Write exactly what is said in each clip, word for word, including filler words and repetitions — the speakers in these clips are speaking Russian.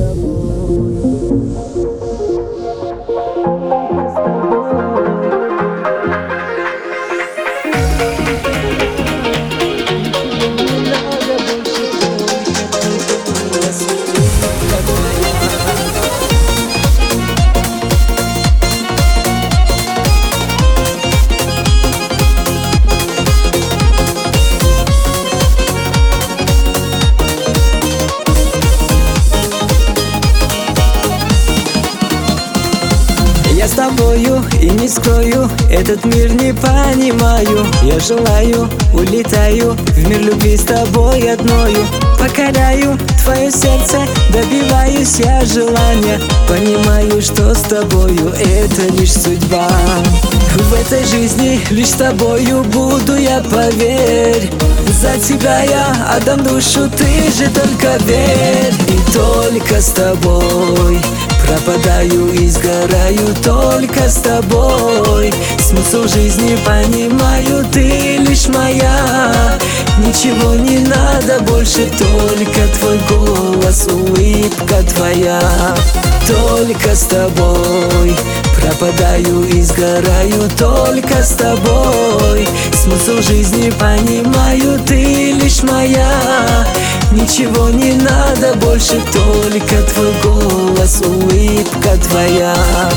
Я с тобою и не скрою, этот мир не понимаю. Я желаю, улетаю в мир любви с тобой одною. Покоряю твое сердце, добиваюсь я желания. Понимаю, что с тобою это лишь судьба. В этой жизни лишь с тобою буду я, поверь. За тебя я отдам душу, ты же только верь. И только с тобой пропадаю и сгораю, только с тобой. Смысл жизни понимаю, ты лишь моя. Ничего не надо больше, только твой голос, улыбка твоя. Только с тобой пропадаю и сгораю, только с тобой. Смысл жизни понимаю, ты лишь моя. Ничего не надо больше, только твой голос, улыбка твоя.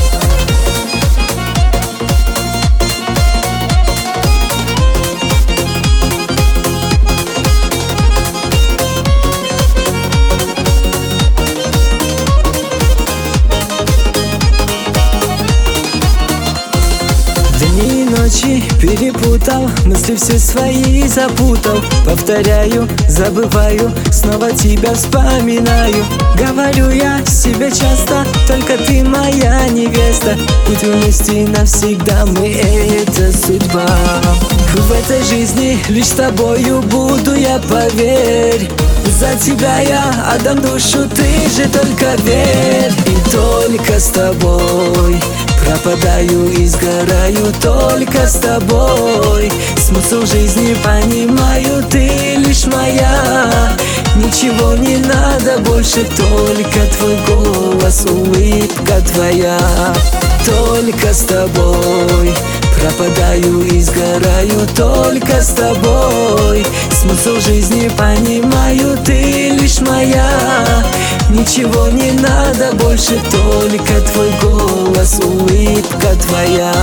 Дни и ночи перепутал, мысли все свои запутал. Повторяю, забываю, снова тебя вспоминаю. Говорю я себе часто, только ты моя невеста. Будь вместе навсегда, мы — это судьба. В этой жизни лишь с тобою буду я, поверь. За тебя я отдам душу, ты же только верь. И только с тобой пропадаю и сгораю, только с тобой. Смысл жизни понимаю, ты лишь моя. Ничего не надо больше, только твой голос, улыбка твоя. Только с тобой пропадаю и сгораю, только с тобой. Смысл жизни понимаю, ты лишь моя. Ничего не надо больше, только твой голос, улыбка твоя.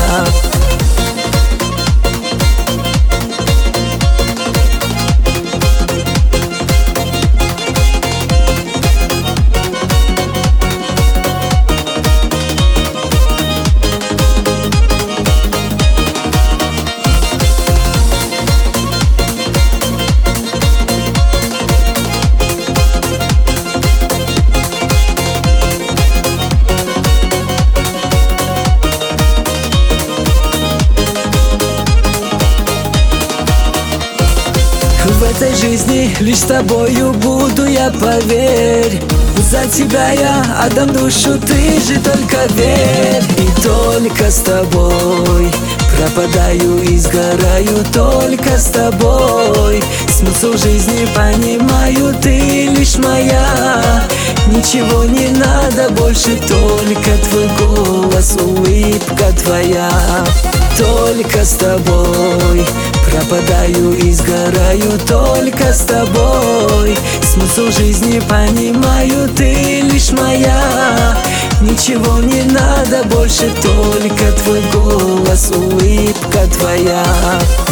В этой жизни лишь с тобою буду я, поверь. За тебя я отдам душу, ты же только верь. И только с тобой пропадаю и сгораю, только с тобой. Смысл жизни понимаю, ты лишь моя. Ничего не надо больше, только твой голос, улыбка твоя. Только с тобой пропадаю и сгораю, только с тобой. Смысл жизни понимаю, ты лишь моя. Ничего не надо больше, только твой голос, улыбка твоя.